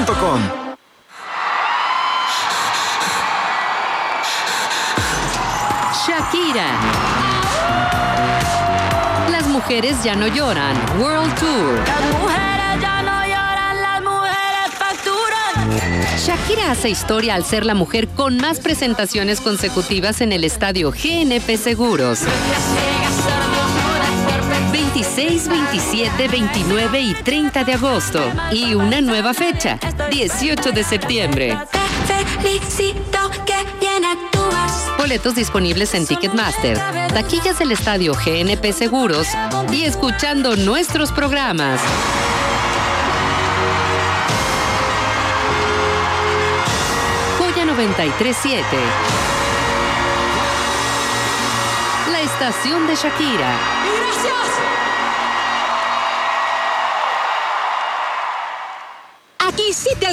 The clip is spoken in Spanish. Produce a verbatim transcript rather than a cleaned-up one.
punto com. Shakira. Las mujeres ya no lloran. World Tour. Las mujeres ya no lloran, las mujeres facturan. Shakira hace historia al ser la mujer con más presentaciones consecutivas en el estadio G N P Seguros. veintiséis, veintisiete, veintinueve y treinta de agosto. Y una nueva fecha, dieciocho de septiembre. Te felicito que bien actúas. Boletos disponibles en Ticketmaster, taquillas del estadio G N P Seguros y escuchando nuestros programas. Joya noventa y tres punto siete. La estación de Shakira. ¡Gracias! Aquí sí te